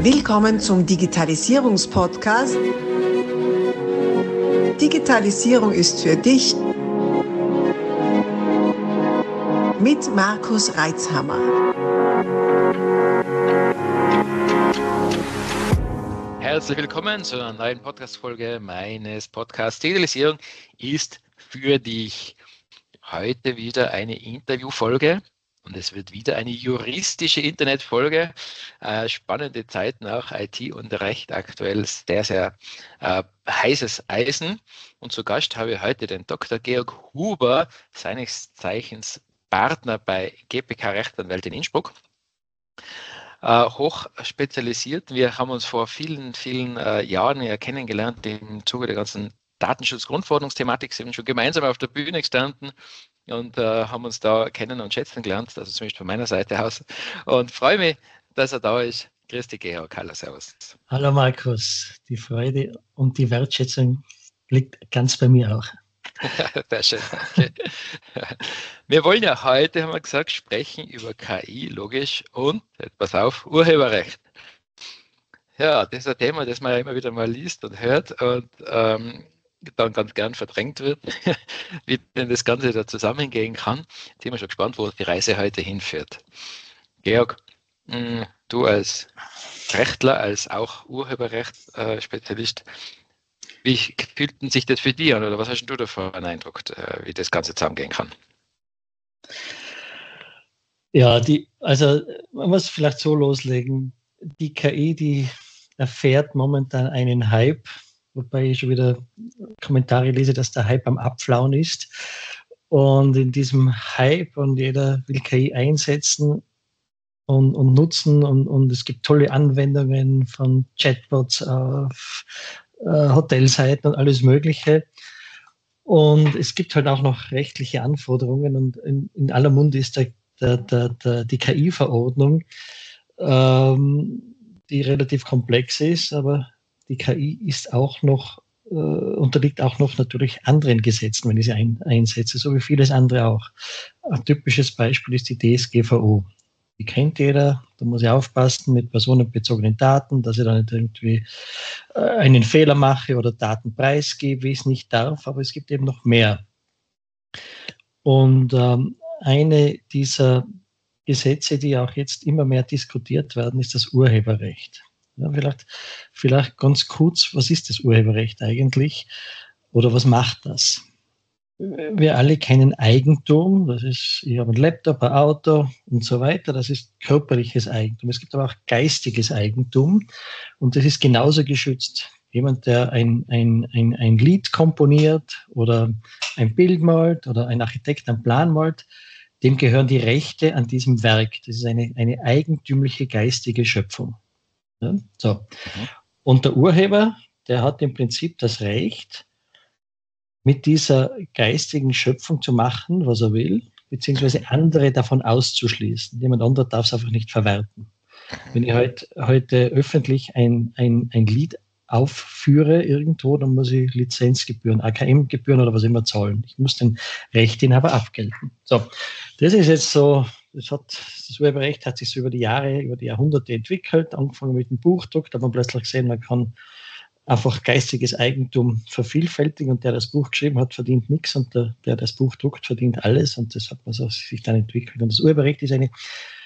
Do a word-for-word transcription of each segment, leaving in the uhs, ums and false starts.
Willkommen zum Digitalisierungspodcast. Digitalisierung ist für dich mit Markus Reitzhammer. Herzlich willkommen zu einer neuen Podcast-Folge meines Podcasts Digitalisierung ist für dich. Heute wieder eine Interviewfolge. Und es wird wieder eine juristische Internetfolge. Äh, spannende Zeiten auch, I T und Recht aktuell sehr, sehr äh, heißes Eisen. Und zu Gast habe ich heute den Doktor Georg Huber, seines Zeichens Partner bei G P K Rechtsanwälte in Innsbruck. Äh, hoch spezialisiert. Wir haben uns vor vielen, vielen äh, Jahren ja kennengelernt im Zuge der ganzen Datenschutz-Grundverordnungsthematik, sind schon gemeinsam auf der Bühne gestanden und äh, haben uns da kennen und schätzen gelernt, also zumindest von meiner Seite aus. Und freue mich, dass er da ist. Grüß dich, Georg. Hallo, servus. Hallo, Markus. Die Freude und die Wertschätzung liegt ganz bei mir auch. Sehr schön, danke. Wir wollen ja heute, haben wir gesagt, sprechen über K I, logisch, und, jetzt pass auf, Urheberrecht. Ja, das ist ein Thema, das man ja immer wieder mal liest und hört und ähm, dann ganz gern verdrängt wird, wie denn das Ganze da zusammengehen kann. Jetzt sind wir schon gespannt, wo die Reise heute hinführt. Georg, mh, du als Rechtler, als auch Urheberrecht-Spezialist, wie fühlt denn sich das für dich an oder was hast du davon einen Eindruck, wie das Ganze zusammengehen kann? Ja, die, also man muss vielleicht so loslegen. Die K I, die erfährt momentan einen Hype, wobei ich schon wieder Kommentare lese, dass der Hype am Abflauen ist. Und in diesem Hype und jeder will K I einsetzen und, und nutzen und, und es gibt tolle Anwendungen von Chatbots auf äh, Hotelseiten und alles Mögliche. Und es gibt halt auch noch rechtliche Anforderungen und in, in aller Munde ist der, der, der, der, die K I-Verordnung, ähm, die relativ komplex ist, aber die K I ist auch noch, äh, unterliegt auch noch natürlich anderen Gesetzen, wenn ich sie ein, einsetze, so wie vieles andere auch. Ein typisches Beispiel ist die D S G V O. Die kennt jeder, da muss ich aufpassen mit personenbezogenen Daten, dass ich da nicht irgendwie äh, einen Fehler mache oder Daten preisgebe, wie ich es nicht darf, aber es gibt eben noch mehr. Und ähm, eine dieser Gesetze, die auch jetzt immer mehr diskutiert werden, ist das Urheberrecht. Ja, vielleicht, vielleicht ganz kurz, was ist das Urheberrecht eigentlich oder was macht das? Wir alle kennen Eigentum, das ist, ich habe einen Laptop, ein Auto und so weiter, das ist körperliches Eigentum. Es gibt aber auch geistiges Eigentum und das ist genauso geschützt. Jemand, der ein, ein, ein, ein Lied komponiert oder ein Bild malt oder ein Architekt einen Plan malt, dem gehören die Rechte an diesem Werk. Das ist eine, eine eigentümliche geistige Schöpfung. Ja, so. Mhm. Und der Urheber, der hat im Prinzip das Recht, mit dieser geistigen Schöpfung zu machen, was er will, beziehungsweise andere davon auszuschließen. Jemand anderer darf es einfach nicht verwerten. Wenn ich heute, heute öffentlich ein, ein, ein Lied aufführe irgendwo, dann muss ich Lizenzgebühren, A K M-Gebühren oder was immer zahlen. Ich muss den Rechteinhaber abgelten. So, das ist jetzt so, das hat, das Urheberrecht hat sich so über die Jahre, über die Jahrhunderte entwickelt, angefangen mit dem Buchdruck, da hat man plötzlich gesehen, man kann einfach geistiges Eigentum vervielfältigen und der das Buch geschrieben hat, verdient nichts und der, der das Buch druckt, verdient alles und das hat man so sich dann entwickelt. Und das Urheberrecht ist eine,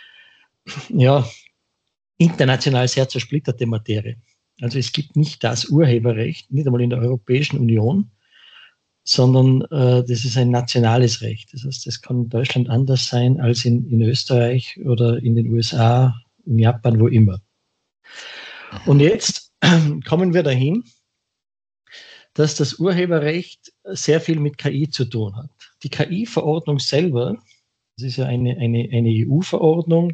ja, international sehr zersplitterte Materie. Also es gibt nicht das Urheberrecht, nicht einmal in der Europäischen Union, sondern äh, das ist ein nationales Recht. Das heißt, das kann in Deutschland anders sein als in, in Österreich oder in den U S A, in Japan, wo immer. Und jetzt kommen wir dahin, dass das Urheberrecht sehr viel mit K I zu tun hat. Die K I-Verordnung selber, das ist ja eine, eine, eine E U-Verordnung,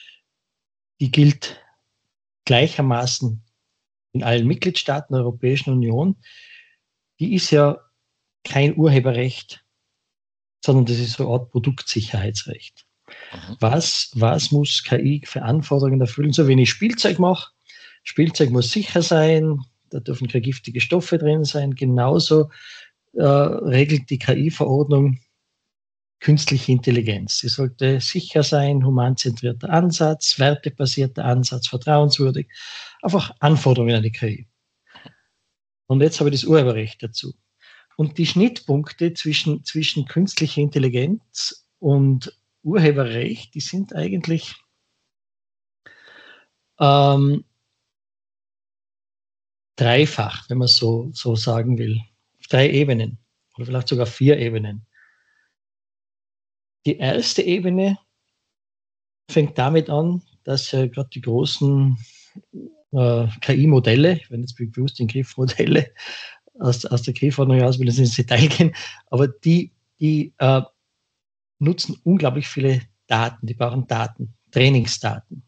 die gilt gleichermaßen in allen Mitgliedstaaten der Europäischen Union. Die ist ja kein Urheberrecht, sondern das ist so eine Art Produktsicherheitsrecht. Mhm. Was, was muss K I für Anforderungen erfüllen? So, wenn ich Spielzeug mache, Spielzeug muss sicher sein, da dürfen keine giftige Stoffe drin sein. Genauso äh, regelt die K I-Verordnung künstliche Intelligenz. Sie sollte sicher sein, humanzentrierter Ansatz, wertebasierter Ansatz, vertrauenswürdig, einfach Anforderungen an die K I. Und jetzt habe ich das Urheberrecht dazu. Und die Schnittpunkte zwischen, zwischen künstlicher Intelligenz und Urheberrecht, die sind eigentlich ähm, dreifach, wenn man so, so sagen will. Auf drei Ebenen oder vielleicht sogar vier Ebenen. Die erste Ebene fängt damit an, dass ja gerade die großen äh, K I-Modelle, wenn jetzt bewusst den Begriff Modelle aus, aus der K I-Verordnung heraus will, ins Detail gehen, aber die, die äh, nutzen unglaublich viele Daten, die brauchen Daten, Trainingsdaten.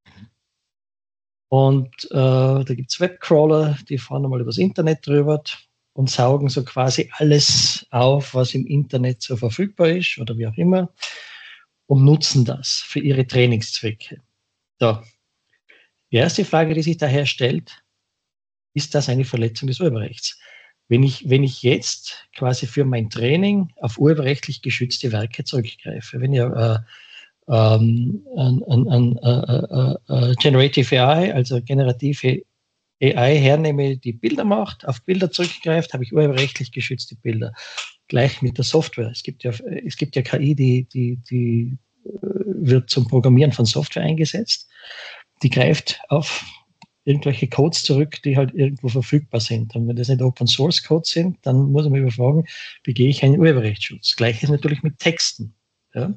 Und äh, da gibt es Webcrawler, die fahren einmal übers Internet drüber und saugen so quasi alles auf, was im Internet so verfügbar ist oder wie auch immer und nutzen das für ihre Trainingszwecke. So. Die erste Frage, die sich daher stellt, ist das eine Verletzung des Urheberrechts? Wenn ich, wenn ich jetzt quasi für mein Training auf urheberrechtlich geschützte Werke zurückgreife, wenn ich äh, ähm, an, an, an äh, äh, äh, Generative A I, also generative A I hernehme, die Bilder macht, auf Bilder zurückgreift, habe ich urheberrechtlich geschützte Bilder. Gleich mit der Software. Es gibt ja, es gibt ja K I, die, die, die wird zum Programmieren von Software eingesetzt. Die greift auf irgendwelche Codes zurück, die halt irgendwo verfügbar sind. Und wenn das nicht Open Source Codes sind, dann muss man mich überfragen, begehe ich einen Urheberrechtsschutz. Gleiches natürlich mit Texten. Ja.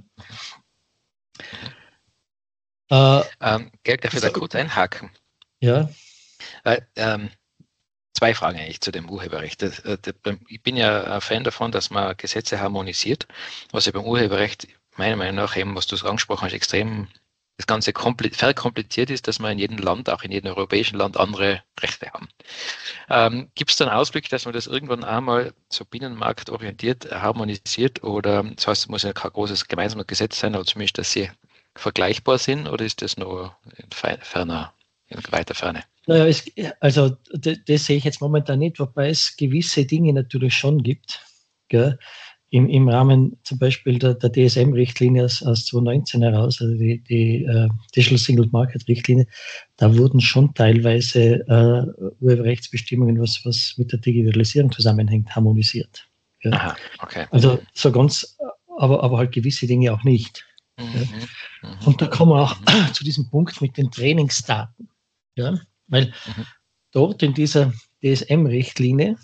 Äh, ähm, Gerd, darf ich da kurz einhaken? Ja. Äh, ähm, zwei Fragen eigentlich zu dem Urheberrecht. Das, äh, das, ich bin ja ein Fan davon, dass man Gesetze harmonisiert, was ja beim Urheberrecht meiner Meinung nach eben, was du so angesprochen hast, extrem das Ganze verkompliziert ist, dass wir in jedem Land, auch in jedem europäischen Land, andere Rechte haben. Ähm, Gibt es da einen Ausblick, dass man das irgendwann einmal so binnenmarktorientiert harmonisiert oder das heißt, es muss ja kein großes gemeinsames Gesetz sein, aber zumindest, dass sie vergleichbar sind oder ist das noch in ferner, in weiter Ferne? Naja, es, also das, das sehe ich jetzt momentan nicht, wobei es gewisse Dinge natürlich schon gibt. Gell? Im, Im Rahmen zum Beispiel der, der D S M-Richtlinie aus, aus zwanzig neunzehn heraus, also die, die uh, Digital Single Market Richtlinie, da wurden schon teilweise uh, Urheberrechtsbestimmungen, was, was mit der Digitalisierung zusammenhängt, harmonisiert. Ja. Aha, okay. Also so ganz, aber, aber halt gewisse Dinge auch nicht. Mhm, ja. mhm, Und da kommen wir auch mhm. zu diesem Punkt mit den Trainingsdaten. Ja. Weil mhm. dort in dieser D S M-Richtlinie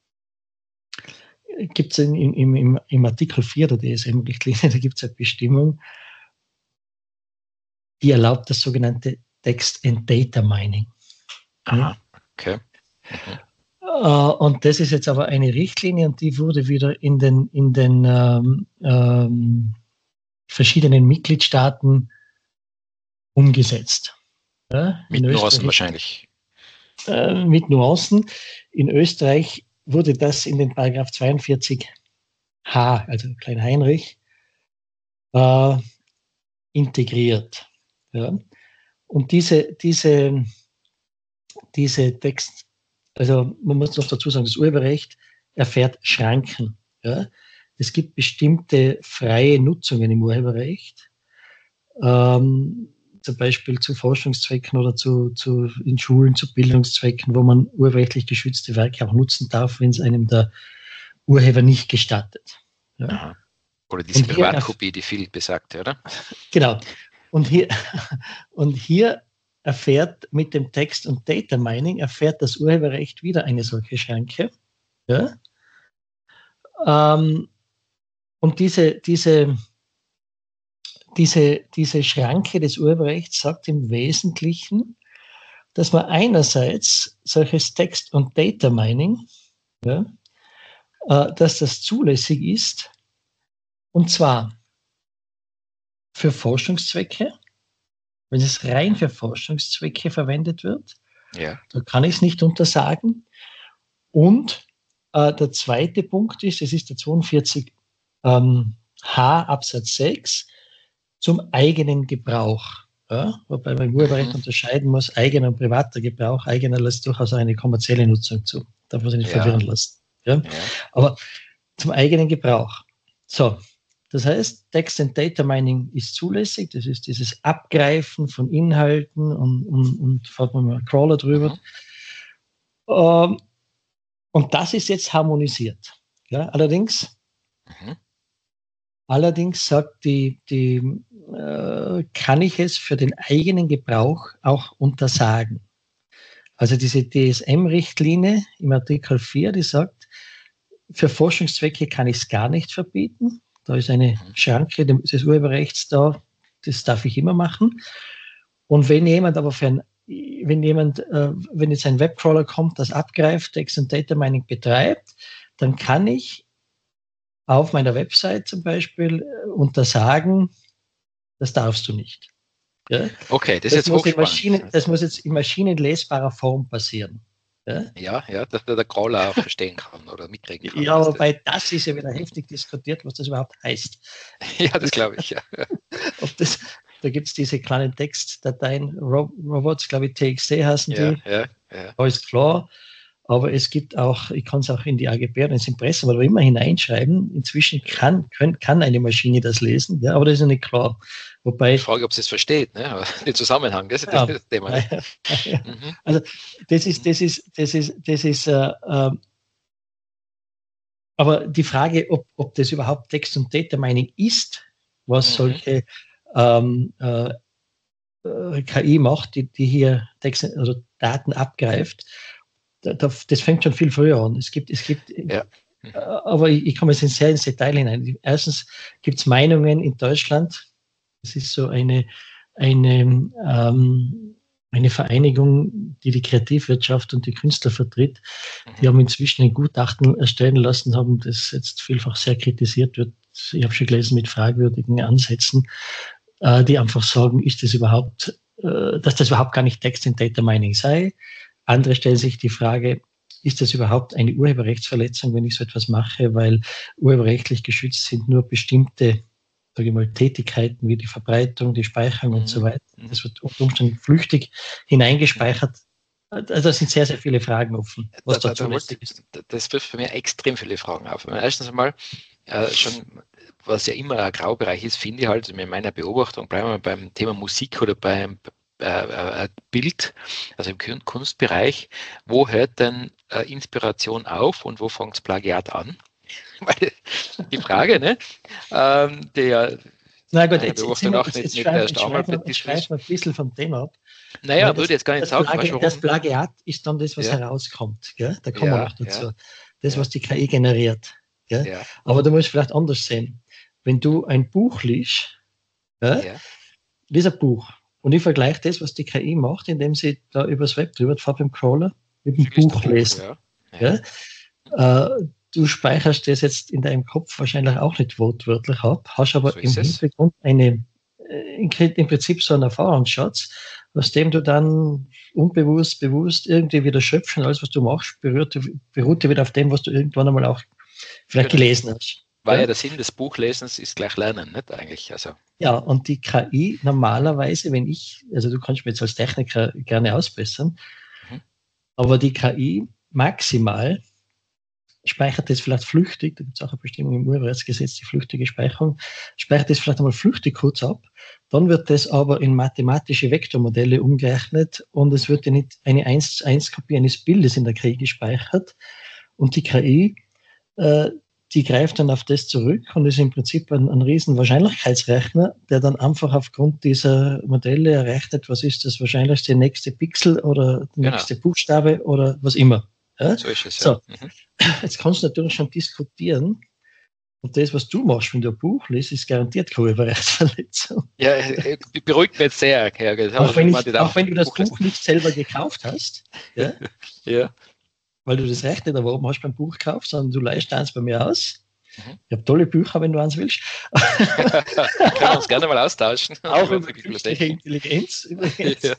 gibt es im, im, im Artikel vier der D S M-Richtlinie, da gibt es eine Bestimmung, die erlaubt das sogenannte Text and Data Mining. Aha, okay. Mhm. Und das ist jetzt aber eine Richtlinie und die wurde wieder in den, in den ähm, ähm, verschiedenen Mitgliedstaaten umgesetzt. Ja, mit Nuancen wahrscheinlich. Äh, mit Nuancen. In Österreich wurde das in den Paragraph zweiundvierzig H, also Klein Heinrich, äh, integriert. Ja. Und diese, diese, diese Text, also man muss noch dazu sagen, das Urheberrecht erfährt Schranken. Ja. Es gibt bestimmte freie Nutzungen im Urheberrecht, ähm, zum Beispiel zu Forschungszwecken oder zu, zu, in Schulen zu Bildungszwecken, wo man urheberrechtlich geschützte Werke auch nutzen darf, wenn es einem der Urheber nicht gestattet. Ja. Aha. Oder diese Privatkopie, die viel besagte, oder? Genau. Und hier, und hier erfährt mit dem Text- und Data Mining erfährt das Urheberrecht wieder eine solche Schranke. Ja. Ähm, und diese, diese Diese, diese Schranke des Urheberrechts sagt im Wesentlichen, dass man einerseits solches Text- und Data Mining, ja, äh, dass das zulässig ist, und zwar für Forschungszwecke, wenn es rein für Forschungszwecke verwendet wird, ja. da kann ich es nicht untersagen. Und äh, der zweite Punkt ist, es ist der zweiundvierzig ähm, H Absatz sechs, zum eigenen Gebrauch. Ja, wobei man im Urheberrecht mhm. unterscheiden muss, eigener und privater Gebrauch. Eigener lässt durchaus eine kommerzielle Nutzung zu. Darf man sich nicht ja. verwirren lassen. Ja? Ja. Aber zum eigenen Gebrauch. So, Das heißt, Text and Data Mining ist zulässig. Das ist dieses Abgreifen von Inhalten und, und, und fährt man mal einen Crawler drüber. Mhm. Ähm, und das ist jetzt harmonisiert. Ja, allerdings, mhm. allerdings sagt die, die äh, kann ich es für den eigenen Gebrauch auch untersagen. Also diese D S M-Richtlinie im Artikel vier, die sagt, für Forschungszwecke kann ich es gar nicht verbieten. Da ist eine Schranke des Urheberrechts da, das darf ich immer machen. Und wenn jemand aber für ein, wenn jemand, äh, wenn jetzt ein Webcrawler kommt, das abgreift, Text and Data Mining betreibt, dann kann ich auf meiner Website zum Beispiel äh, untersagen, das darfst du nicht. Ja? Okay, das, das ist jetzt muss in Maschinen, Das muss jetzt in maschinenlesbarer Form passieren. Ja, ja, ja, dass der Crawler auch verstehen kann oder mitkriegen kann. Ja, wobei das, das ist ja wieder heftig diskutiert, was das überhaupt heißt. Ja, das glaube ich, ja. Ob das, da gibt es diese kleinen Textdateien, Robots, glaube ich, T X T heißen ja, die. Ja, ja. Da ist klar. Aber es gibt auch, ich kann es auch in die A G B oder ins Impressum oder immer hineinschreiben. Inzwischen kann, kann, kann eine Maschine das lesen, ja, aber das ist ja nicht klar. Wobei, ich frage, ob sie es versteht, ne? Den Zusammenhang, das ist ja, das Thema. Ne? Ja, ja. Mhm. Also das ist, das ist, das ist, das ist, äh, äh, aber die Frage, ob, ob das überhaupt Text- und Data Mining ist, was mhm. solche ähm, äh, K I macht, die, die hier Text, also Daten abgreift, das fängt schon viel früher an. Es gibt, es gibt, ja. aber ich, ich komme jetzt sehr ins Detail hinein. Erstens gibt es Meinungen in Deutschland. Es ist so eine, eine, ähm, eine Vereinigung, die die Kreativwirtschaft und die Künstler vertritt. Die haben inzwischen ein Gutachten erstellen lassen, haben das jetzt vielfach sehr kritisiert wird. Ich habe schon gelesen mit fragwürdigen Ansätzen, äh, die einfach sagen, ist das überhaupt, äh, dass das überhaupt gar nicht Text and Data Mining sei. Andere stellen sich die Frage, ist das überhaupt eine Urheberrechtsverletzung, wenn ich so etwas mache, weil urheberrechtlich geschützt sind nur bestimmte, sage ich mal, Tätigkeiten wie die Verbreitung, die Speicherung mhm. und so weiter. Das wird unter Umständen flüchtig hineingespeichert. Also da sind sehr, sehr viele Fragen offen. Was da, da, da wollte, das wirft für mich extrem viele Fragen auf. Erstens einmal, äh, schon, was ja immer ein Graubereich ist, finde ich halt, in meiner Beobachtung, bleiben wir beim Thema Musik oder beim Äh, Bild, also im Kunstbereich, wo hört denn äh, Inspiration auf und wo fängt das Plagiat an? Weil die Frage, ne? Ähm, der Na gut, jetzt, jetzt, wir, jetzt, jetzt schreiben wir ein bisschen vom Thema ab. Naja, das, würde jetzt gar nicht das sagen. Plagi das Plagiat ist dann das, was ja. herauskommt. Gell? Da kommen ja, wir noch dazu. Ja. Das, was die K I generiert. Gell? Ja. Aber du musst vielleicht anders sehen. Wenn du ein Buch liest, ja, ja. lies ein Buch. Und ich vergleiche das, was die K I macht, indem sie da übers Web drüber fährt beim Crawler, mit dem Buch lesen. Ja. Ja. Ja. Äh, du speicherst das jetzt in deinem Kopf wahrscheinlich auch nicht wortwörtlich ab, hast aber so im Hintergrund eine, im Prinzip so einen Erfahrungsschatz, aus dem du dann unbewusst, bewusst irgendwie wieder schöpfst und alles, was du machst, berührt, beruht wieder auf dem, was du irgendwann einmal auch vielleicht genau. gelesen hast. Weil ja der Sinn des Buchlesens ist gleich Lernen, nicht eigentlich? Also. Ja, und die K I normalerweise, wenn ich, also du kannst mir jetzt als Techniker gerne ausbessern, mhm. aber die K I maximal speichert das vielleicht flüchtig, da gibt es auch eine Bestimmung im Urheberrechtsgesetz, die flüchtige Speicherung, speichert das vielleicht einmal flüchtig kurz ab, dann wird das aber in mathematische Vektormodelle umgerechnet und es wird ja nicht eine eins zu eins Kopie eines Bildes in der K I gespeichert und die K I äh, die greift dann auf das zurück und ist im Prinzip ein, ein riesen Wahrscheinlichkeitsrechner, der dann einfach aufgrund dieser Modelle errechnet, was ist das wahrscheinlichste nächste Pixel oder der genau. nächste Buchstabe oder was immer. Ja? So ist es, ja. So, mhm. Jetzt kannst du natürlich schon diskutieren und das, was du machst, wenn du ein Buch liest, ist garantiert keine Urheberrechtsverletzung. Ja, beruhigt mich jetzt sehr. Ja, auch, wenn ich, auch wenn du das Buch, Buch nicht selber gekauft hast, ja, ja. weil du das Recht nicht erworben hast beim Buch gekauft, sondern du leihst eins bei mir aus. Mhm. Ich habe tolle Bücher, wenn du eins willst. Können wir uns gerne mal austauschen. Auch über künstliche Intelligenz übrigens. Ja.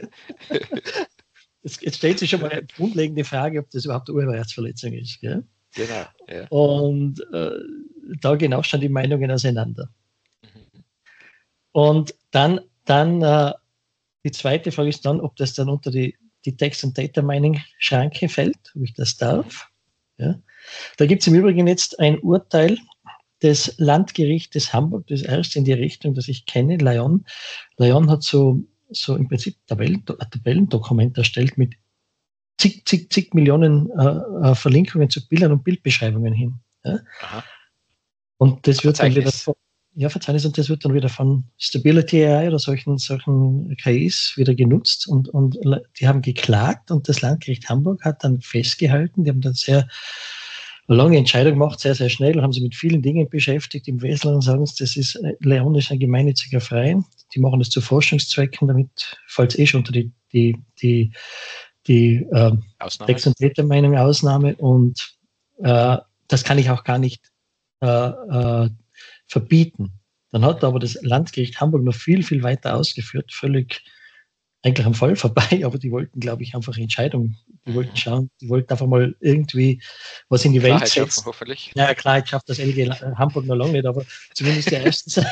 Jetzt, jetzt stellt sich schon mal eine grundlegende Frage, ob das überhaupt eine Urheberrechtsverletzung ist. Gell? Genau. Ja. Und äh, da gehen auch schon die Meinungen auseinander. Mhm. Und dann, dann äh, die zweite Frage ist dann, ob das dann unter die die Text- und Data-Mining-Schranke fällt, ob ich das darf. Ja. Da gibt es im Übrigen jetzt ein Urteil das Landgericht des Hamburg, das erste in die Richtung, das ich kenne, Lyon. Lyon hat so, so im Prinzip Tabellen, ein Tabellendokument erstellt mit zig, zig, zig Millionen äh, Verlinkungen zu Bildern und Bildbeschreibungen hin. Ja? Und das wird dann wieder von, ja, Verzeichnis, und das wird dann wieder von Stability A I oder solchen, solchen K Is wieder genutzt und, und die haben geklagt und das Landgericht Hamburg hat dann festgehalten, die haben dann sehr eine lange Entscheidung gemacht, sehr, sehr schnell, haben sich mit vielen Dingen beschäftigt. Im Wesentlichen sagen sie, das ist, Lyon ist ein gemeinnütziger Verein, die machen das zu Forschungszwecken, damit fällt es eh schon unter die, die, die, die äh, Text- und Tätermeinung Ausnahme und äh, das kann ich auch gar nicht äh, äh, verbieten. Dann hat aber das Landgericht Hamburg noch viel, viel weiter ausgeführt, völlig eigentlich am Fall vorbei, aber die wollten, glaube ich, einfach Entscheidungen, die wollten schauen, die wollten einfach mal irgendwie was in die Klarheit Welt setzen. Schaffen, hoffentlich. Ja, Klarheit schafft das L G Hamburg noch lange nicht, aber zumindest der erste sein.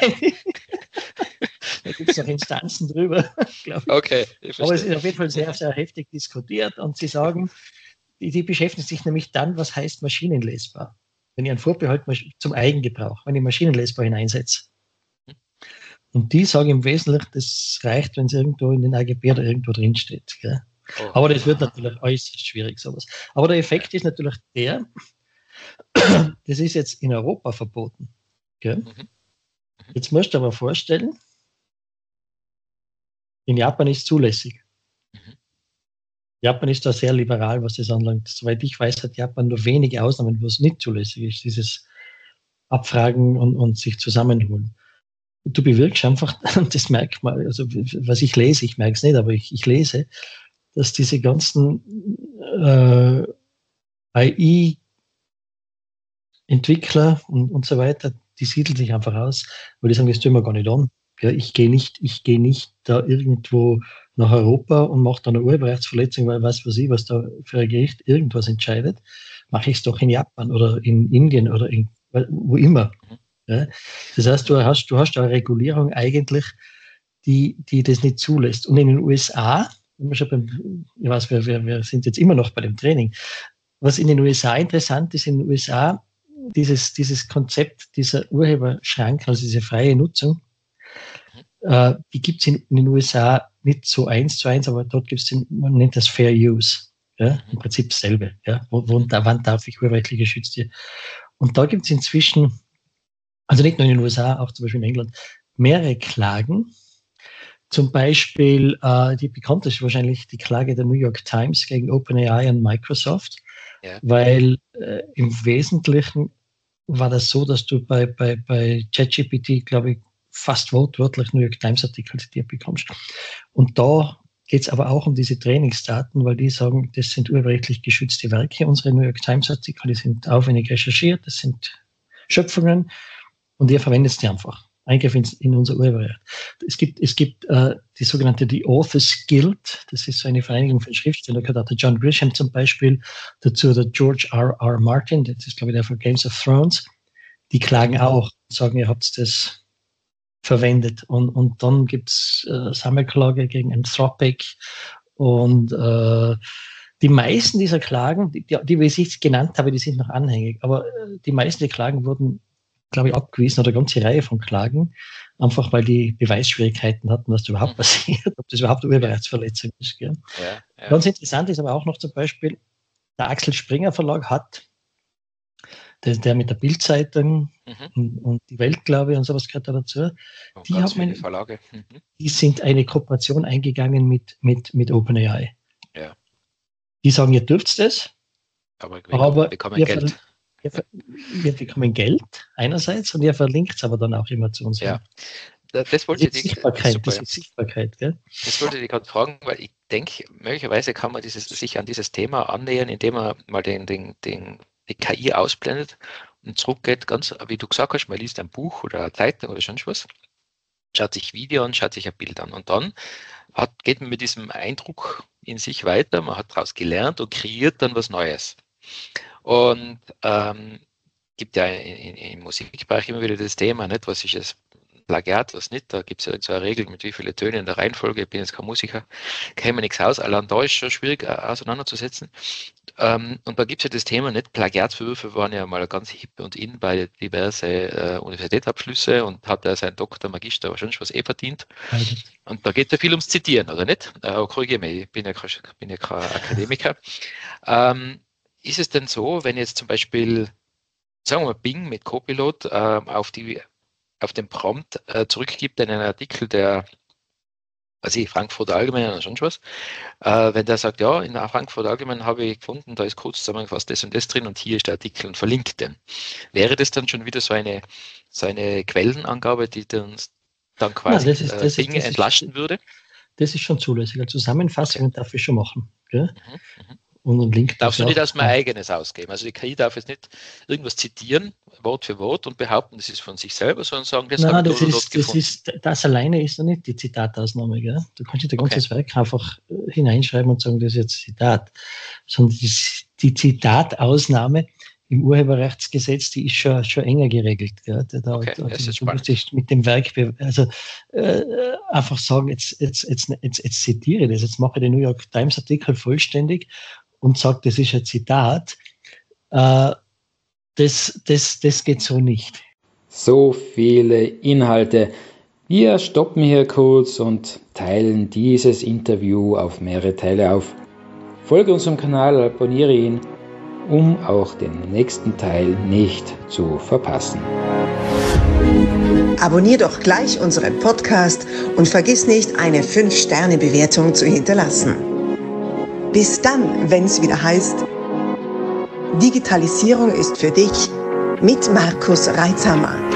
Da gibt es noch Instanzen drüber, glaube ich. Okay, ich aber es ist auf jeden Fall sehr, sehr heftig diskutiert und sie sagen, die, die beschäftigen sich nämlich dann, was heißt maschinenlesbar. Wenn ich einen Vorbehalt zum Eigengebrauch, wenn ich maschinenlesbar hineinsetze. Und die sagen im Wesentlichen, das reicht, wenn es irgendwo in den A G B oder irgendwo drin steht. Gell? Oh. Aber das wird natürlich äußerst schwierig, sowas. Aber der Effekt ist natürlich der, das ist jetzt in Europa verboten. Gell? Mhm. Jetzt musst du aber vorstellen, in Japan ist es zulässig. Mhm. Japan ist da sehr liberal, was das anlangt. Soweit ich weiß, hat Japan nur wenige Ausnahmen, wo es nicht zulässig ist, dieses Abfragen und, und sich zusammenholen. Du bewirkst einfach, das merkt man, also was ich lese, ich merke es nicht, aber ich, ich lese, dass diese ganzen äh, I I-Entwickler und, und so weiter, die siedeln sich einfach aus, weil die sagen, das tun wir gar nicht an. Ja, ich gehe nicht, ich gehe nicht da irgendwo nach Europa und mache da eine Urheberrechtsverletzung, weil was weiß ich, was da für ein Gericht irgendwas entscheidet, mache ich es doch in Japan oder in Indien oder in, wo immer. Ja, das heißt, du hast, du hast eine Regulierung eigentlich, die, die das nicht zulässt. Und in den U S A, schon beim, ich weiß, wir, wir, wir sind jetzt immer noch bei dem Training, was in den U S A interessant ist, in den U S A, dieses, dieses Konzept dieser Urheberschranken, also diese freie Nutzung, äh, die gibt es in, in den U S A nicht so eins zu eins, aber dort gibt es, man nennt das Fair Use. Ja, im Prinzip dasselbe. Ja, wo, wo, wann darf ich urheberrechtlich geschützt werden? Und da gibt es inzwischen, also nicht nur in den U S A, auch zum Beispiel in England, mehrere Klagen. Zum Beispiel, äh, die bekannteste ist wahrscheinlich die Klage der New York Times gegen OpenAI und Microsoft, ja. Weil äh, im Wesentlichen war das so, dass du bei, bei, bei ChatGPT, glaube ich, fast wortwörtlich New York Times Artikel zitiert bekommst. Und da geht es aber auch um diese Trainingsdaten, weil die sagen, das sind urheberrechtlich geschützte Werke, unsere New York Times Artikel, die sind aufwendig recherchiert, das sind Schöpfungen. Und ihr verwendet die einfach. Eingriff in, in unser Urheberrecht. Es gibt, es gibt äh, die sogenannte die Authors Guild. Das ist so eine Vereinigung von Schriftstellern. Da gehört auch der John Grisham zum Beispiel dazu, der George R. R. Martin. Das ist, glaube ich, der von Games of Thrones. Die klagen auch, sagen, ihr habt das verwendet. Und, und dann gibt es äh, Sammelklage gegen Anthropic. Und äh, die meisten dieser Klagen, die, die, die wie ich es genannt habe, die sind noch anhängig. Aber äh, die meisten der Klagen wurden, glaube ich, abgewiesen oder eine ganze Reihe von Klagen, einfach weil die Beweisschwierigkeiten hatten, was da überhaupt passiert, ob das überhaupt eine Urheberrechtsverletzung ist. Gell? Ja, ja. Ganz interessant ist aber auch noch zum Beispiel, der Axel Springer Verlag hat, der, der mit der Bild-Zeitung mhm. und, und die Welt, glaube ich, und sowas gehört da dazu, oh, die, haben eine, Verlage. Mhm. die sind eine Kooperation eingegangen mit, mit, mit OpenAI. Ja. Die sagen, ihr dürft das, aber wir aber bekommen ihr Geld. Ver- Wir bekommen Geld einerseits und ihr verlinkt es aber dann auch immer zu uns. Ja, das wollte ich Sichtbarkeit, super, das ist Sichtbarkeit, gell? Das wollte ich gerade fragen, weil ich denke, möglicherweise kann man dieses, sich an dieses Thema annähern, indem man mal den, den, den, die K I ausblendet und zurückgeht, ganz wie du gesagt hast, man liest ein Buch oder eine Zeitung oder sonst was, schaut sich Video an, schaut sich ein Bild an und dann hat, geht man mit diesem Eindruck in sich weiter, man hat daraus gelernt und kreiert dann was Neues. Und ähm, gibt ja in, in, im Musikbereich immer wieder das Thema, nicht? Was ist das Plagiat, was nicht. Da gibt es ja so eine Regel, mit wie viele Töne in der Reihenfolge. Ich bin jetzt kein Musiker, kenne mir nichts aus. Allein da ist schon schwierig auseinanderzusetzen. Ähm, und da gibt es ja das Thema nicht. Plagiatsvorwürfe waren ja mal ganz hip und in bei diverse äh, Universitätsabschlüsse und hat er seinen Doktor, Magister, wahrscheinlich was eh verdient. Also, Und da geht es ja viel ums Zitieren, oder nicht? Äh, aber korrigiere mich, ich bin ja kein, bin ja kein Akademiker. Ähm, ist es denn so, wenn jetzt zum Beispiel, sagen wir mal, Bing mit Copilot äh, auf, die, auf den Prompt äh, zurückgibt in einen Artikel, der, weiß ich, Frankfurter Allgemeine oder sonst was, äh, wenn der sagt, ja, in der Frankfurter Allgemeine habe ich gefunden, da ist kurz zusammengefasst das und das drin und hier ist der Artikel und verlinkt den. Wäre das dann schon wieder so eine, so eine Quellenangabe, die uns dann quasi Nein, das ist, das äh, Bing ist, das entlasten ist, würde? Das ist schon zulässig. Also Zusammenfassungen Okay. darf ich schon machen. Gell? Mhm, mhm. Und einen Link Darfst du darf nicht ich aus mein eigenes ausgeben? Also die K I darf jetzt nicht irgendwas zitieren, Wort für Wort und behaupten, das ist von sich selber, sondern sagen, das habe Nein, ich das dort und dort ist, das gefunden. ist, das alleine ist noch nicht die Zitatausnahme. Gell? Du kannst nicht ein Okay. ganzes Werk einfach äh, hineinschreiben und sagen, das ist jetzt Zitat. Sondern die, die Zitatausnahme im Urheberrechtsgesetz, die ist schon, schon enger geregelt. Gell? Da, Okay, da, das ist du spannend. musst dich mit dem Werk, be- also äh, einfach sagen, jetzt, jetzt, jetzt, jetzt, jetzt zitiere ich das, jetzt mache ich den New York Times Artikel vollständig und sage, das ist ein Zitat. Äh, das, das, das geht so nicht. So viele Inhalte. Wir stoppen hier kurz und teilen dieses Interview auf mehrere Teile auf. Folge unserem Kanal, abonniere ihn, um auch den nächsten Teil nicht zu verpassen. Abonnier doch gleich unseren Podcast und vergiss nicht, eine fünf Sterne Bewertung zu hinterlassen. Bis dann, wenn es wieder heißt, Digitalisierung ist für dich mit Markus Reitzhammer.